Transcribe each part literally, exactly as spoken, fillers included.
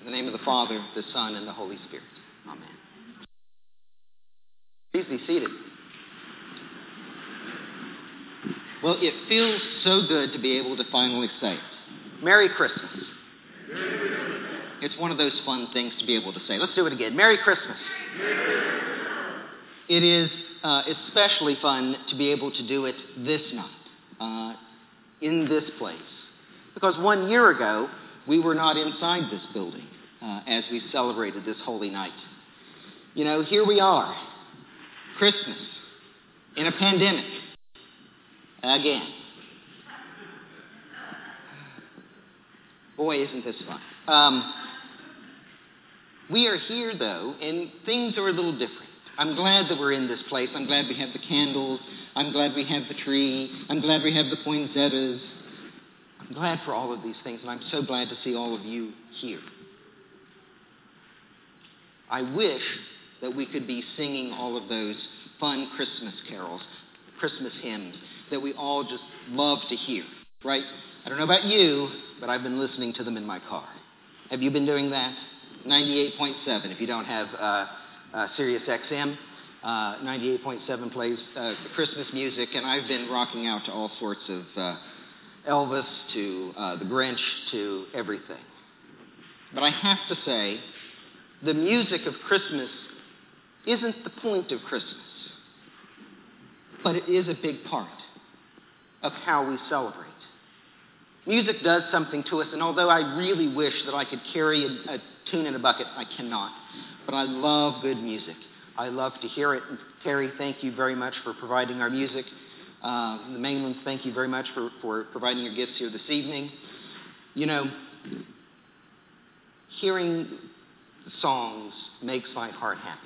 In the name of the Father, the Son, and the Holy Spirit. Amen. Please be seated. Well, it feels so good to be able to finally say it. Merry Christmas. It's one of those fun things to be able to say. Let's do it again. Merry Christmas. It is uh, especially fun to be able to do it this night, uh, in this place. Because one year ago, we were not inside this building uh, as we celebrated this holy night. You know, here we are, Christmas, in a pandemic, again. Boy, isn't this fun. Um, we are here, though, and things are a little different. I'm glad that we're in this place. I'm glad we have the candles. I'm glad we have the tree. I'm glad we have the poinsettias. I'm glad for all of these things, and I'm so glad to see all of you here. I wish that we could be singing all of those fun Christmas carols, Christmas hymns that we all just love to hear, right? I don't know about you, but I've been listening to them in my car. Have you been doing that? ninety-eight point seven, if you don't have uh, uh, Sirius X M, uh, ninety-eight point seven plays uh, Christmas music, and I've been rocking out to all sorts of uh, Elvis, to uh, the Grinch, to everything. But I have to say, the music of Christmas isn't the point of Christmas, but it is a big part of how we celebrate. Music does something to us, and although I really wish that I could carry a, a tune in a bucket, I cannot. But I love good music. I love to hear it. And Terry, thank you very much for providing our music. Uh, the Mainlands, thank you very much for, for providing your gifts here this evening. You know, hearing songs makes my heart happy.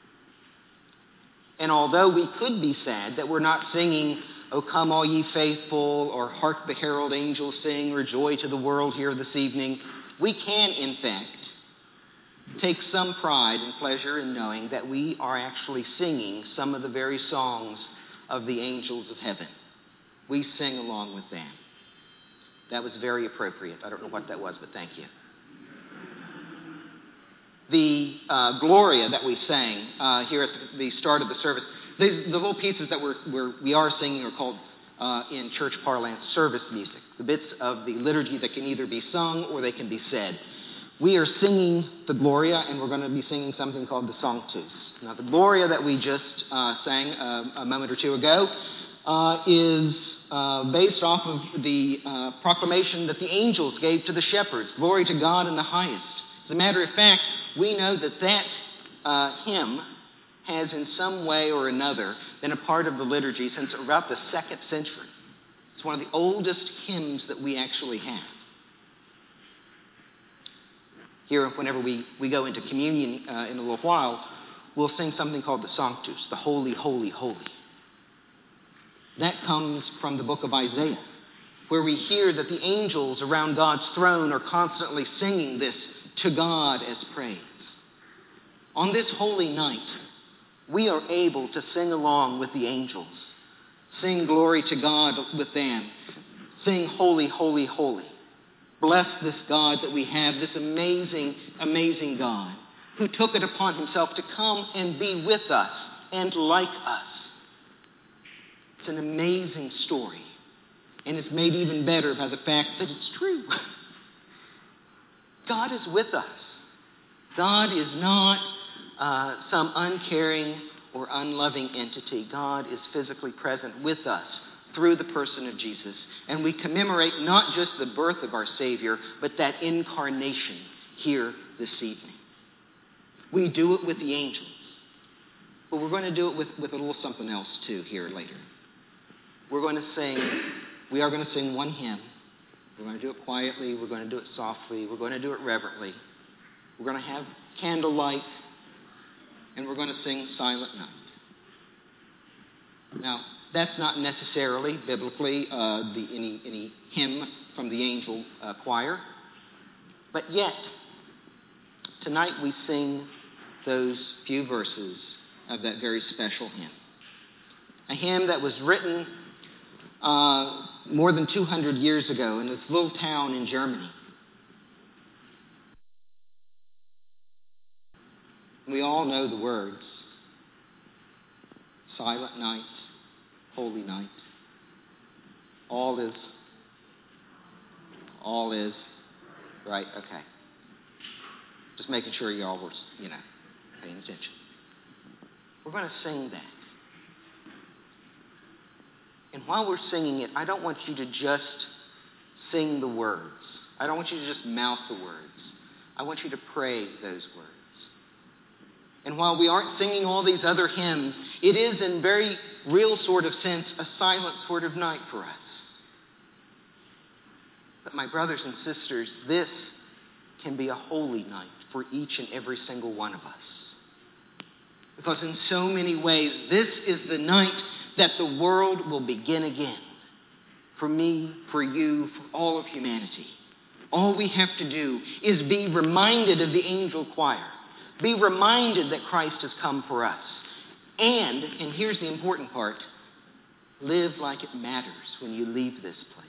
And although we could be sad that we're not singing, "O come all ye faithful," or "Hark the herald angels sing," or "Joy to the world" here this evening, we can, in fact, take some pride and pleasure in knowing that we are actually singing some of the very songs of the angels of heaven. We sing along with them. That was very appropriate. I don't know what that was, but thank you. The uh, Gloria that we sang uh, here at the, the start of the service, the, the little pieces that we're, we're, we are singing are called, uh, in church parlance, service music. The bits of the liturgy that can either be sung or they can be said. We are singing the Gloria, and we're going to be singing something called the Sanctus. Now, the Gloria that we just uh, sang uh, a moment or two ago uh, is uh, based off of the uh, proclamation that the angels gave to the shepherds, "Glory to God in the highest." As a matter of fact, we know that that uh, hymn has in some way or another been a part of the liturgy since about the second century. It's one of the oldest hymns that we actually have. Here, whenever we, we go into communion uh, in a little while, we'll sing something called the Sanctus, the Holy, Holy, Holy. That comes from the book of Isaiah, where we hear that the angels around God's throne are constantly singing this to God as praise. On this holy night, we are able to sing along with the angels, sing glory to God with them, sing holy, holy, holy. Bless this God that we have, this amazing, amazing God who took it upon himself to come and be with us and like us. It's an amazing story, and it's made even better by the fact that it's true. God is with us. God is not uh, some uncaring or unloving entity. God is physically present with us through the person of Jesus. And we commemorate not just the birth of our Savior, but that incarnation here this evening. We do it with the angels. But we're going to do it with, with a little something else too here later. We're going to sing, we are going to sing one hymn. We're going to do it quietly. We're going to do it softly. We're going to do it reverently. We're going to have candlelight. And we're going to sing Silent Night. Now, that's not necessarily biblically uh, the, any, any hymn from the angel uh, choir. But yet, tonight we sing those few verses of that very special hymn. A hymn that was written uh, more than two hundred years ago in this little town in Germany. We all know the words. Silent night, holy night. All is, all is, right? Okay. Just making sure you all were, you know, paying attention. We're going to sing that. And while we're singing it, I don't want you to just sing the words. I don't want you to just mouth the words. I want you to pray those words. And while we aren't singing all these other hymns, it is in very real sort of sense a silent sort of night for us. But my brothers and sisters, this can be a holy night for each and every single one of us. Because in so many ways, this is the night that the world will begin again. For me, for you, for all of humanity. All we have to do is be reminded of the angel choir. Be reminded that Christ has come for us. And, and here's the important part, live like it matters when you leave this place.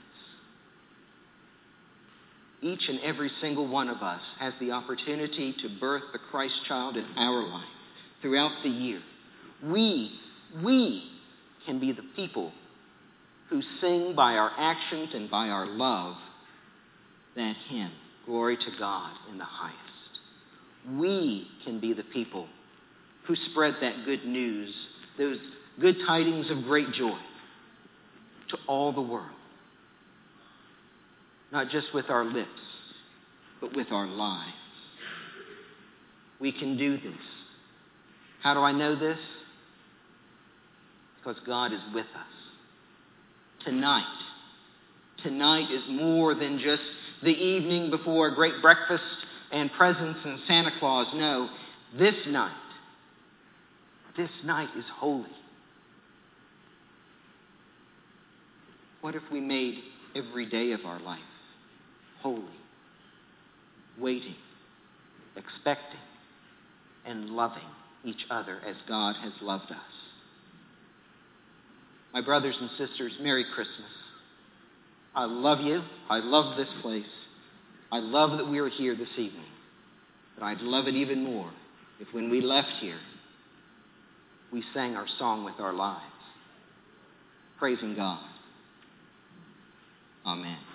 Each and every single one of us has the opportunity to birth the Christ child in our life throughout the year. We, we can be the people who sing by our actions and by our love that hymn, glory to God in the highest. We can be the people who spread that good news, those good tidings of great joy to all the world. Not just with our lips, but with our lives. We can do this. How do I know this? Because God is with us. Tonight, tonight is more than just the evening before a great breakfast and presents and Santa Claus. No, this night, this night is holy. What if we made every day of our life holy, waiting, expecting, and loving each other as God has loved us? My brothers and sisters, Merry Christmas. I love you. I love this place. I love that we are here this evening. But I'd love it even more if when we left here, we sang our song with our lives, praising God. Amen.